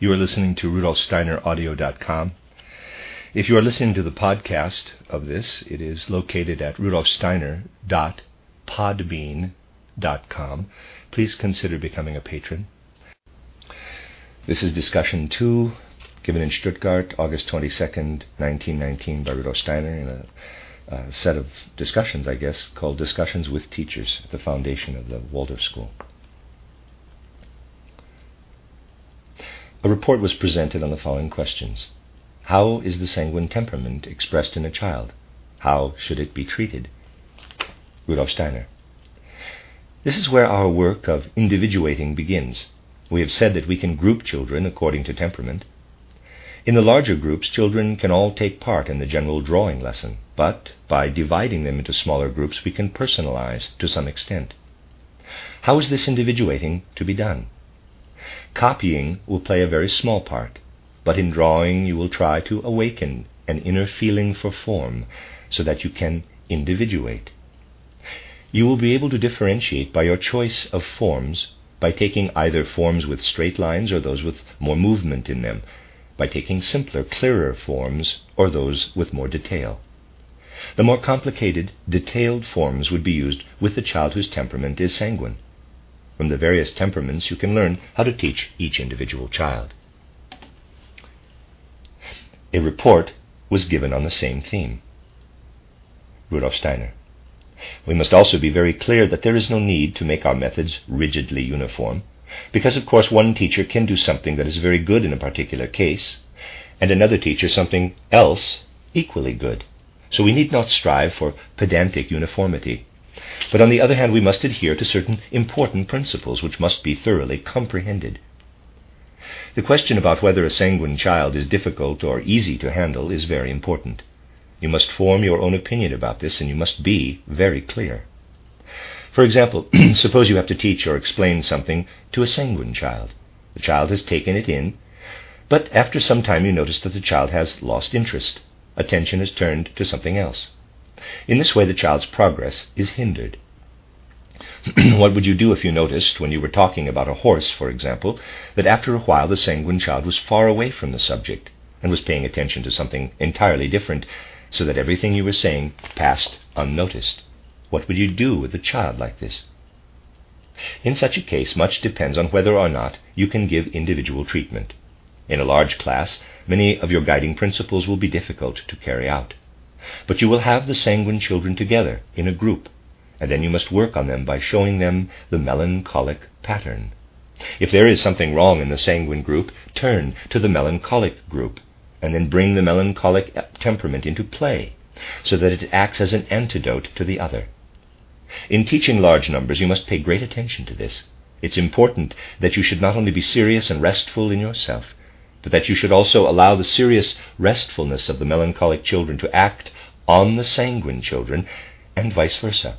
You are listening to RudolfSteinerAudio.com. If you are listening to the podcast of this, it is located at rudolfsteiner.podbean.com. Please consider becoming a patron. This is discussion 2, given in Stuttgart, August 22nd, 1919, by Rudolf Steiner, in a set of discussions, I guess, called Discussions with Teachers at the foundation of the Waldorf School. A report was presented on the following questions. How is the sanguine temperament expressed in a child? How should it be treated? Rudolf Steiner. This is where our work of individuating begins. We have said that we can group children according to temperament. In the larger groups, children can all take part in the general drawing lesson, but by dividing them into smaller groups, we can personalize to some extent. How is this individuating to be done? Copying will play a very small part, but in drawing you will try to awaken an inner feeling for form so that you can individuate. You will be able to differentiate by your choice of forms, by taking either forms with straight lines or those with more movement in them, by taking simpler, clearer forms or those with more detail. The more complicated, detailed forms would be used with the child whose temperament is sanguine. From the various temperaments you can learn how to teach each individual child. A report was given on the same theme. Rudolf Steiner. We must also be very clear that there is no need to make our methods rigidly uniform, because of course one teacher can do something that is very good in a particular case, and another teacher something else equally good. So we need not strive for pedantic uniformity. But on the other hand, we must adhere to certain important principles which must be thoroughly comprehended. The question about whether a sanguine child is difficult or easy to handle is very important. You must form your own opinion about this, and you must be very clear. For example, suppose you have to teach or explain something to a sanguine child. The child has taken it in, but after some time you notice that the child has lost interest. Attention has turned to something else. In this way, the child's progress is hindered. What would you do if you noticed, when you were talking about a horse, for example, that after a while the sanguine child was far away from the subject and was paying attention to something entirely different, so that everything you were saying passed unnoticed? What would you do with a child like this? In such a case, much depends on whether or not you can give individual treatment. In a large class, many of your guiding principles will be difficult to carry out. But you will have the sanguine children together in a group, and then you must work on them by showing them the melancholic pattern. If there is something wrong in the sanguine group, turn to the melancholic group, and then bring the melancholic temperament into play, so that it acts as an antidote to the other. In teaching large numbers, you must pay great attention to this. It's important that you should not only be serious and restful in yourself, but that you should also allow the serious restfulness of the melancholic children to act on the sanguine children, and vice versa.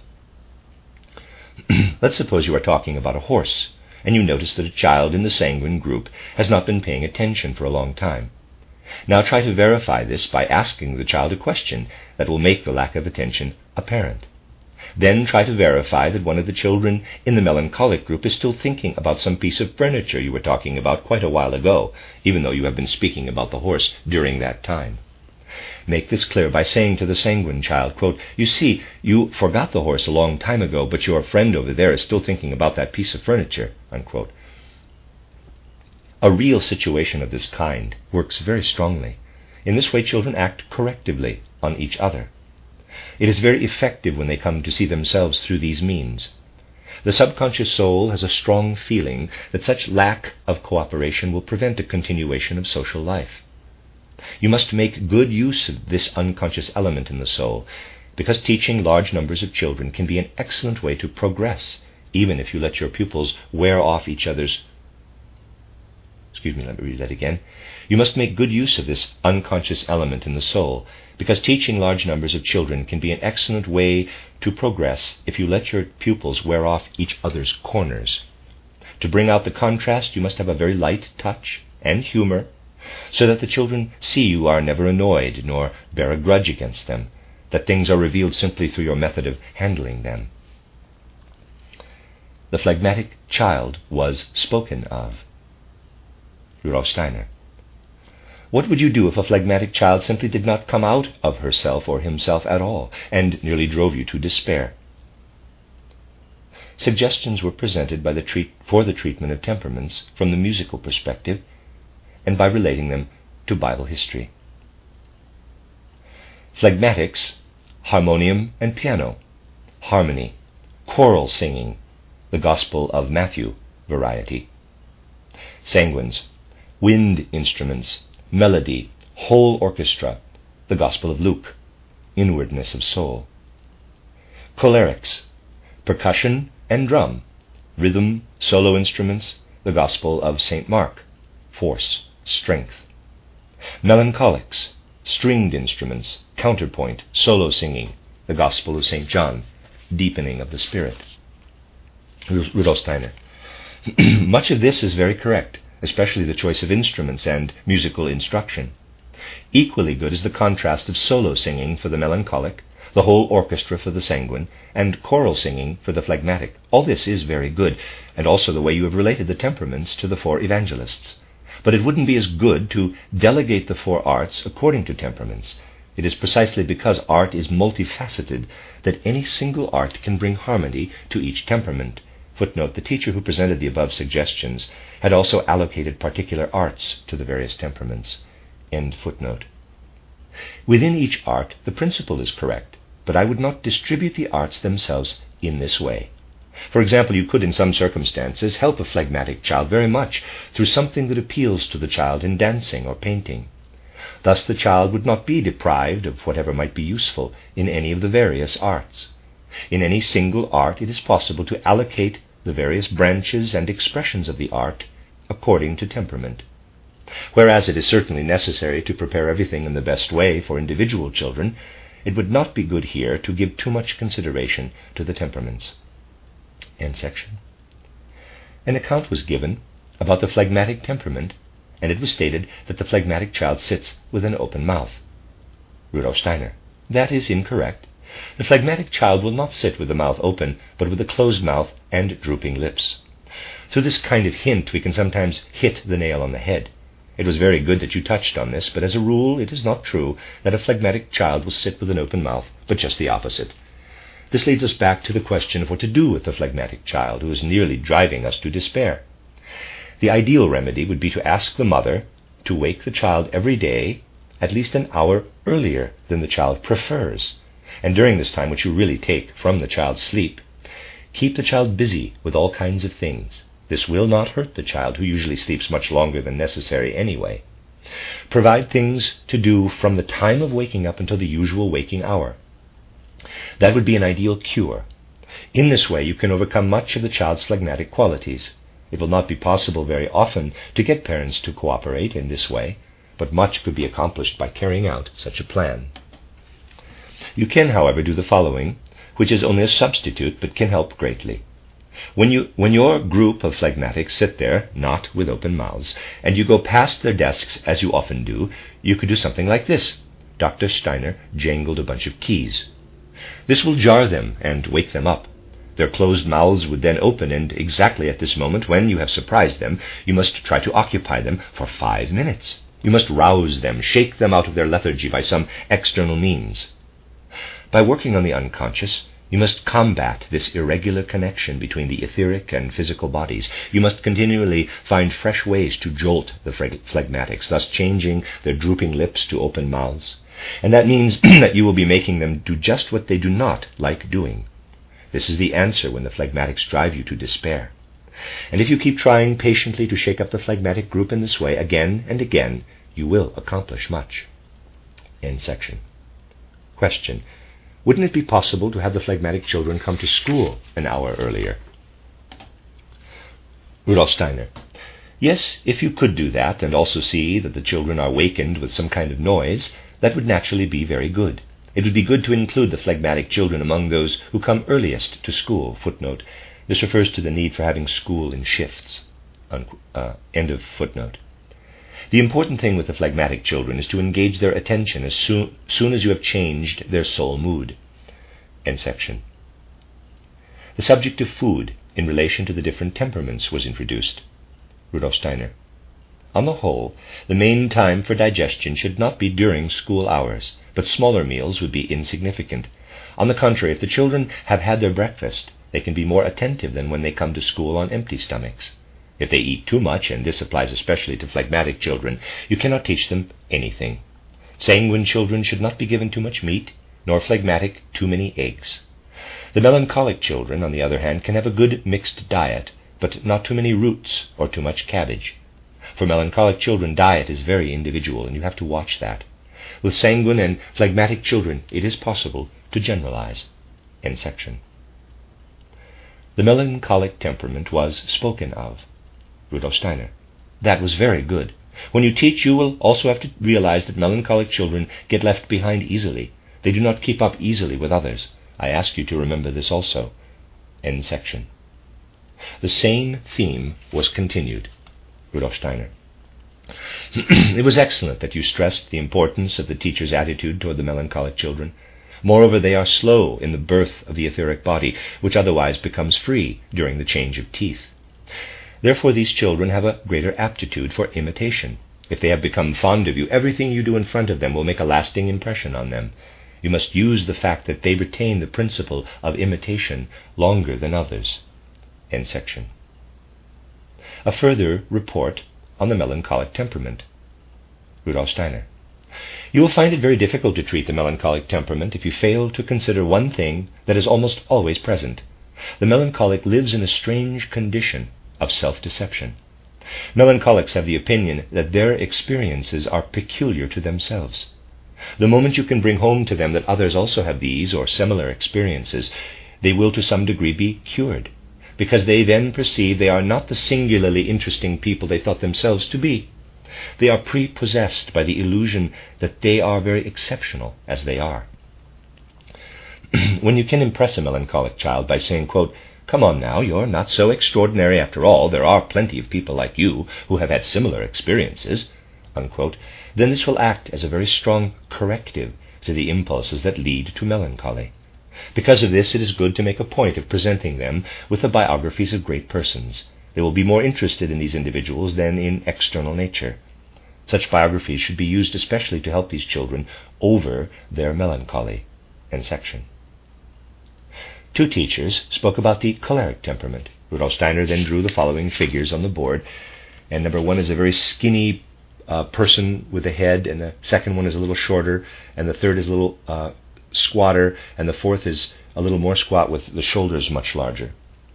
Let's suppose you are talking about a horse, and you notice that a child in the sanguine group has not been paying attention for a long time. Now try to verify this by asking the child a question that will make the lack of attention apparent. Then try to verify that one of the children in the melancholic group is still thinking about some piece of furniture you were talking about quite a while ago, even though you have been speaking about the horse during that time. Make this clear by saying to the sanguine child, quote, "You see, you forgot the horse a long time ago, but your friend over there is still thinking about that piece of furniture," unquote. A real situation of this kind works very strongly. In this way, children act correctively on each other. It is very effective when they come to see themselves through these means. The subconscious soul has a strong feeling that such lack of cooperation will prevent a continuation of social life. You must make good use of this unconscious element in the soul, because teaching large numbers of children can be an excellent way to progress, even if you let your pupils wear off each other's. Let me read that again. You must make good use of this unconscious element in the soul, because teaching large numbers of children can be an excellent way to progress if you let your pupils wear off each other's corners. To bring out the contrast, you must have a very light touch and humor, so that the children see you are never annoyed nor bear a grudge against them, that things are revealed simply through your method of handling them. The phlegmatic child was spoken of. Rudolf Steiner. What would you do if a phlegmatic child simply did not come out of herself or himself at all, and nearly drove you to despair? Suggestions were presented for the treatment of temperaments from the musical perspective and by relating them to Bible history. Phlegmatics, harmonium and piano, harmony, choral singing, the Gospel of Matthew variety. Sanguines, wind instruments, melody, whole orchestra, the Gospel of Luke, inwardness of soul. Cholerics, percussion and drum, rhythm, solo instruments, the Gospel of St. Mark, force, strength. Melancholics, stringed instruments, counterpoint, solo singing, the Gospel of St. John, deepening of the spirit. Rudolf Steiner. Much of this is very correct, especially the choice of instruments and musical instruction. Equally good is the contrast of solo singing for the melancholic, the whole orchestra for the sanguine, and choral singing for the phlegmatic. All this is very good, and also the way you have related the temperaments to the four evangelists. But it wouldn't be as good to delegate the four arts according to temperaments. It is precisely because art is multifaceted that any single art can bring harmony to each temperament. Footnote, the teacher who presented the above suggestions had also allocated particular arts to the various temperaments. End footnote. Within each art, the principle is correct, but I would not distribute the arts themselves in this way. For example, you could in some circumstances help a phlegmatic child very much through something that appeals to the child in dancing or painting. Thus the child would not be deprived of whatever might be useful in any of the various arts. In any single art it is possible to allocate the various branches and expressions of the art according to temperament. Whereas it is certainly necessary to prepare everything in the best way for individual children, it would not be good here to give too much consideration to the temperaments. End section. An account was given about the phlegmatic temperament, and it was stated that the phlegmatic child sits with an open mouth. Rudolf Steiner. That is incorrect. The phlegmatic child will not sit with the mouth open, but with a closed mouth and drooping lips. Through this kind of hint we can sometimes hit the nail on the head. It was very good that you touched on this, but as a rule it is not true that a phlegmatic child will sit with an open mouth, but just the opposite. This leads us back to the question of what to do with the phlegmatic child who is nearly driving us to despair. The ideal remedy would be to ask the mother to wake the child every day at least an hour earlier than the child prefers, and during this time, which you really take from the child's sleep, keep the child busy with all kinds of things. This will not hurt the child, who usually sleeps much longer than necessary anyway. Provide things to do from the time of waking up until the usual waking hour. That would be an ideal cure. In this way, you can overcome much of the child's phlegmatic qualities. It will not be possible very often to get parents to cooperate in this way, but much could be accomplished by carrying out such a plan. You can, however, do the following, which is only a substitute but can help greatly. When your group of phlegmatics sit there, not with open mouths, and you go past their desks, as you often do, you could do something like this. Dr. Steiner jangled a bunch of keys. This will jar them and wake them up. Their closed mouths would then open, and exactly at this moment, when you have surprised them, you must try to occupy them for 5 minutes. You must rouse them, shake them out of their lethargy by some external means. By working on the unconscious, you must combat this irregular connection between the etheric and physical bodies. You must continually find fresh ways to jolt the phlegmatics, thus changing their drooping lips to open mouths. And that means that you will be making them do just what they do not like doing. This is the answer when the phlegmatics drive you to despair. And if you keep trying patiently to shake up the phlegmatic group in this way again and again, you will accomplish much. End section. Question. Wouldn't it be possible to have the phlegmatic children come to school an hour earlier? Rudolf Steiner. Yes, if you could do that and also see that the children are wakened with some kind of noise, that would naturally be very good. It would be good to include the phlegmatic children among those who come earliest to school. Footnote. This refers to the need for having school in shifts. End of footnote. The important thing with the phlegmatic children is to engage their attention as soon as you have changed their soul mood. End section. The subject of food in relation to the different temperaments was introduced. Rudolf Steiner. On the whole, the main time for digestion should not be during school hours, but smaller meals would be insignificant. On the contrary, if the children have had their breakfast, they can be more attentive than when they come to school on empty stomachs. If they eat too much, and this applies especially to phlegmatic children, you cannot teach them anything. Sanguine children should not be given too much meat, nor phlegmatic too many eggs. The melancholic children, on the other hand, can have a good mixed diet, but not too many roots or too much cabbage. For melancholic children, diet is very individual, and you have to watch that. With sanguine and phlegmatic children, it is possible to generalize. End section. The melancholic temperament was spoken of. Rudolf Steiner. That was very good. When you teach, you will also have to realize that melancholic children get left behind easily. They do not keep up easily with others. I ask you to remember this also. End section. The same theme was continued. Rudolf Steiner. It was excellent that you stressed the importance of the teacher's attitude toward the melancholic children. Moreover, they are slow in the birth of the etheric body, which otherwise becomes free during the change of teeth. Therefore, these children have a greater aptitude for imitation. If they have become fond of you, everything you do in front of them will make a lasting impression on them. You must use the fact that they retain the principle of imitation longer than others. End section. A further report on the melancholic temperament. Rudolf Steiner. You will find it very difficult to treat the melancholic temperament if you fail to consider one thing that is almost always present. The melancholic lives in a strange condition of self-deception. Melancholics have the opinion that their experiences are peculiar to themselves. The moment you can bring home to them that others also have these or similar experiences, they will to some degree be cured, because they then perceive they are not the singularly interesting people they thought themselves to be. They are prepossessed by the illusion that they are very exceptional as they are. When you can impress a melancholic child by saying, quote, "Come on now, you're not so extraordinary after all. There are plenty of people like you who have had similar experiences," unquote, then this will act as a very strong corrective to the impulses that lead to melancholy. Because of this, it is good to make a point of presenting them with the biographies of great persons. They will be more interested in these individuals than in external nature. Such biographies should be used especially to help these children over their melancholy. End section. Two teachers spoke about the choleric temperament. Rudolf Steiner then drew the following figures on the board. And number one is a very skinny person with a head, and the second one is a little shorter, and the third is a little squatter, and the fourth is a little more squat with the shoulders much larger.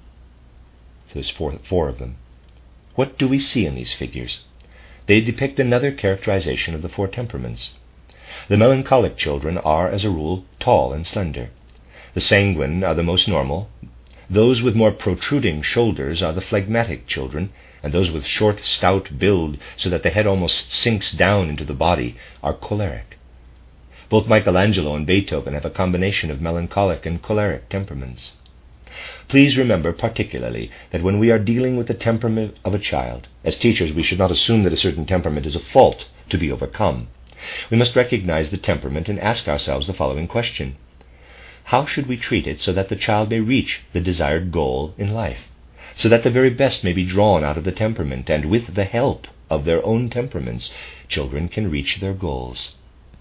So there's four of them. What do we see in these figures? They depict another characterization of the four temperaments. The melancholic children are, as a rule, tall and slender. The sanguine are the most normal. Those with more protruding shoulders are the phlegmatic children, and those with short, stout build, so that the head almost sinks down into the body, are choleric. Both Michelangelo and Beethoven have a combination of melancholic and choleric temperaments. Please remember particularly that when we are dealing with the temperament of a child, as teachers we should not assume that a certain temperament is a fault to be overcome. We must recognize the temperament and ask ourselves the following question: how should we treat it so that the child may reach the desired goal in life, so that the very best may be drawn out of the temperament, and with the help of their own temperaments, children can reach their goals?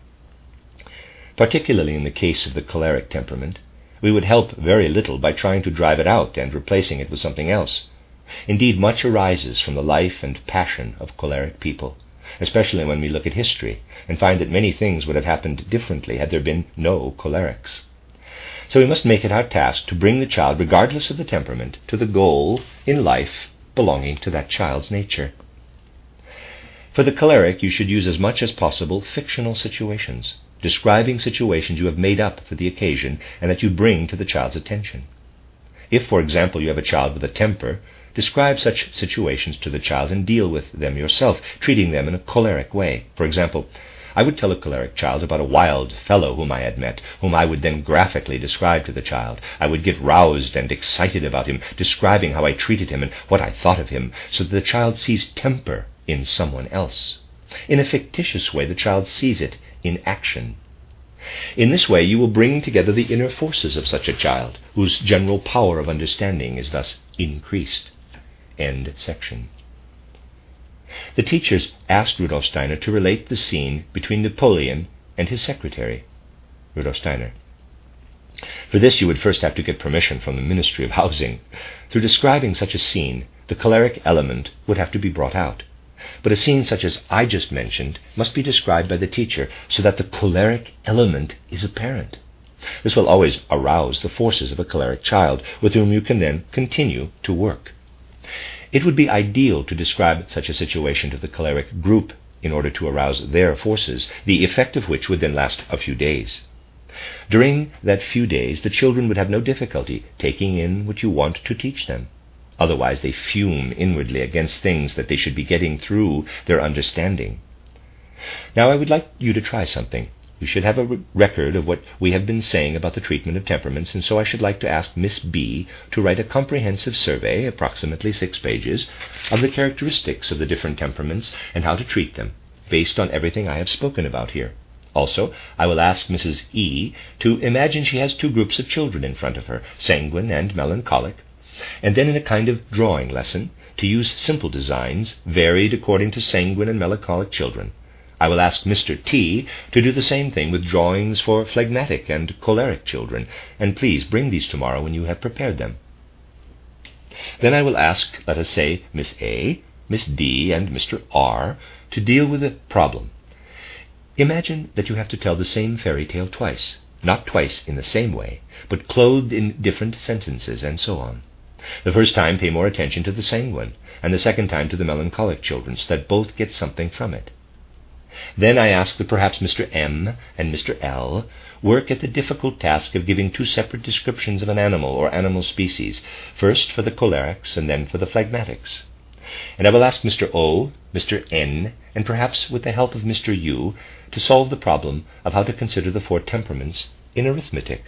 Particularly in the case of the choleric temperament, we would help very little by trying to drive it out and replacing it with something else. Indeed, much arises from the life and passion of choleric people, especially when we look at history and find that many things would have happened differently had there been no cholerics. So we must make it our task to bring the child, regardless of the temperament, to the goal in life belonging to that child's nature. For the choleric, you should use as much as possible fictional situations, describing situations you have made up for the occasion and that you bring to the child's attention. If, for example, you have a child with a temper, describe such situations to the child and deal with them yourself, treating them in a choleric way. For example, I would tell a choleric child about a wild fellow whom I had met, whom I would then graphically describe to the child. I would get roused and excited about him, describing how I treated him and what I thought of him, so that the child sees temper in someone else. In a fictitious way, the child sees it in action. In this way, you will bring together the inner forces of such a child, whose general power of understanding is thus increased. End section. The teachers asked Rudolf Steiner to relate the scene between Napoleon and his secretary. Rudolf Steiner: for this you would first have to get permission from the Ministry of Housing. Through describing such a scene, the choleric element would have to be brought out. But a scene such as I just mentioned must be described by the teacher so that the choleric element is apparent. This will always arouse the forces of a choleric child, with whom you can then continue to work. It would be ideal to describe such a situation to the choleric group in order to arouse their forces, the effect of which would then last a few days. During that few days, the children would have no difficulty taking in what you want to teach them. Otherwise, they fume inwardly against things that they should be getting through their understanding. Now, I would like you to try something. You should have a record of what we have been saying about the treatment of temperaments, and so I should like to ask Miss B to write a comprehensive survey, approximately 6 pages, of the characteristics of the different temperaments and how to treat them, based on everything I have spoken about here. Also, I will ask Mrs. E to imagine she has 2 groups of children in front of her, sanguine and melancholic, and then in a kind of drawing lesson, to use simple designs, varied according to sanguine and melancholic children. I will ask Mr. T to do the same thing with drawings for phlegmatic and choleric children, and please bring these tomorrow when you have prepared them. Then I will ask, let us say, Miss A, Miss D, and Mr. R to deal with a problem. Imagine that you have to tell the same fairy tale twice, not twice in the same way, but clothed in different sentences, and so on. The first time pay more attention to the sanguine, and the second time to the melancholic children, so that both get something from it. Then I ask that perhaps Mr. M and Mr. L work at the difficult task of giving 2 separate descriptions of an animal or animal species, first for the cholerics and then for the phlegmatics. And I will ask Mr. O, Mr. N, and perhaps with the help of Mr. U, to solve the problem of how to consider the 4 temperaments in arithmetic.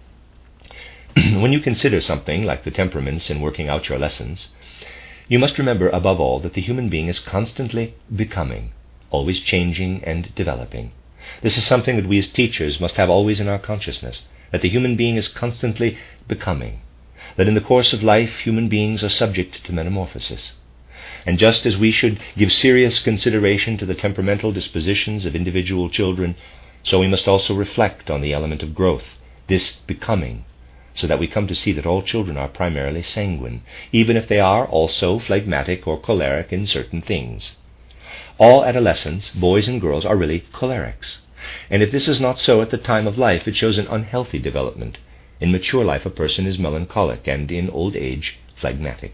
When you consider something like the temperaments in working out your lessons, you must remember above all that the human being is constantly becoming, always changing and developing. This is something that we as teachers must have always in our consciousness, that the human being is constantly becoming, that in the course of life human beings are subject to metamorphosis. And just as we should give serious consideration to the temperamental dispositions of individual children, so we must also reflect on the element of growth, this becoming, so that we come to see that all children are primarily sanguine, even if they are also phlegmatic or choleric in certain things. All adolescents, boys and girls, are really cholerics. And if this is not so at the time of life, it shows an unhealthy development. In mature life, a person is melancholic, and in old age, phlegmatic.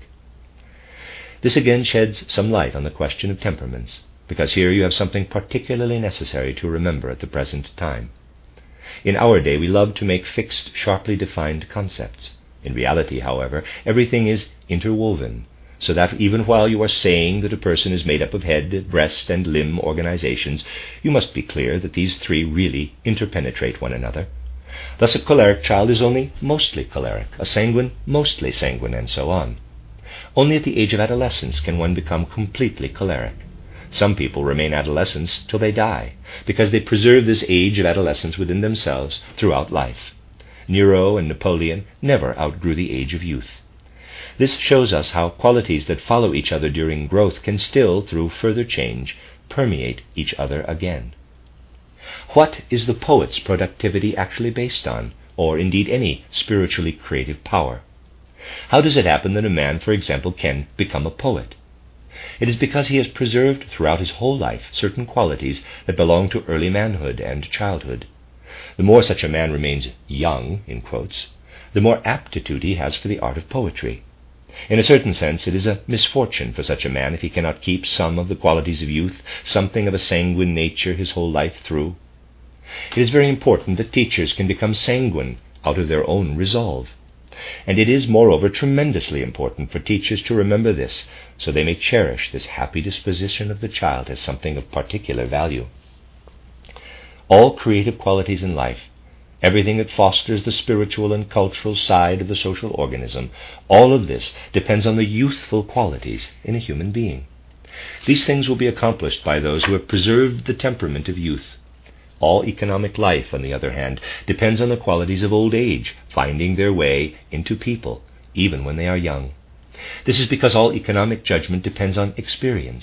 This again sheds some light on the question of temperaments, because here you have something particularly necessary to remember at the present time. In our day, we love to make fixed, sharply defined concepts. In reality, however, everything is interwoven, so that even while you are saying that a person is made up of head, breast, and limb organizations, you must be clear that these 3 really interpenetrate one another. Thus a choleric child is only mostly choleric, a sanguine mostly sanguine, and so on. Only at the age of adolescence can one become completely choleric. Some people remain adolescents till they die, because they preserve this age of adolescence within themselves throughout life. Nero and Napoleon never outgrew the age of youth. This shows us how qualities that follow each other during growth can still, through further change, permeate each other again. What is the poet's productivity actually based on, or indeed any spiritually creative power? How does it happen that a man, for example, can become a poet? It is because he has preserved throughout his whole life certain qualities that belong to early manhood and childhood. The more such a man remains young, in quotes, the more aptitude he has for the art of poetry. In a certain sense, it is a misfortune for such a man if he cannot keep some of the qualities of youth, something of a sanguine nature his whole life through. It is very important that teachers can become sanguine out of their own resolve. And it is, moreover, tremendously important for teachers to remember this, so they may cherish this happy disposition of the child as something of particular value. All creative qualities in life, everything that fosters the spiritual and cultural side of the social organism, all of this depends on the youthful qualities in a human being. These things will be accomplished by those who have preserved the temperament of youth. All economic life, on the other hand, depends on the qualities of old age finding their way into people, even when they are young. This is because all economic judgment depends on experience,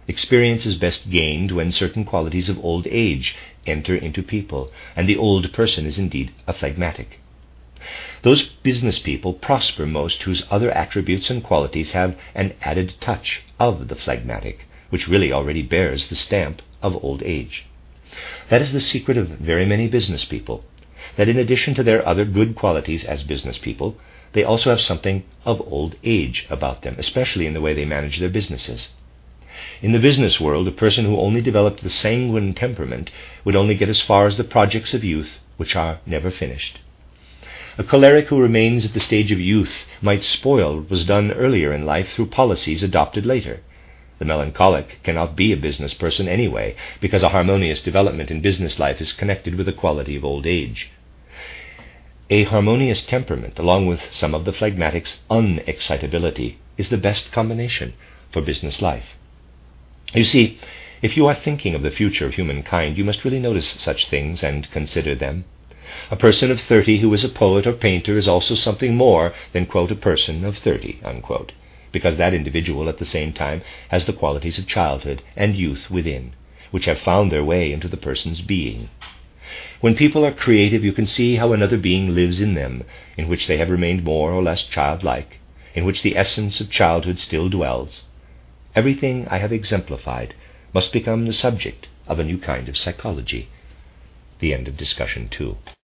Experience is best gained when certain qualities of old age enter into people, and the old person is indeed a phlegmatic. Those business people prosper most whose other attributes and qualities have an added touch of the phlegmatic, which really already bears the stamp of old age. That is the secret of very many business people, that in addition to their other good qualities as business people, they also have something of old age about them, especially in the way they manage their businesses. In the business world, a person who only developed the sanguine temperament would only get as far as the projects of youth, which are never finished. A choleric who remains at the stage of youth might spoil what was done earlier in life through policies adopted later. The melancholic cannot be a business person anyway, because a harmonious development in business life is connected with the quality of old age. A harmonious temperament, along with some of the phlegmatic's unexcitability, is the best combination for business life. You see, if you are thinking of the future of humankind, you must really notice such things and consider them. A person of 30 who is a poet or painter is also something more than, quote, a person of 30, unquote, because that individual at the same time has the qualities of childhood and youth within, which have found their way into the person's being. When people are creative, you can see how another being lives in them, in which they have remained more or less childlike, in which the essence of childhood still dwells. Everything I have exemplified must become the subject of a new kind of psychology. The end of discussion 2.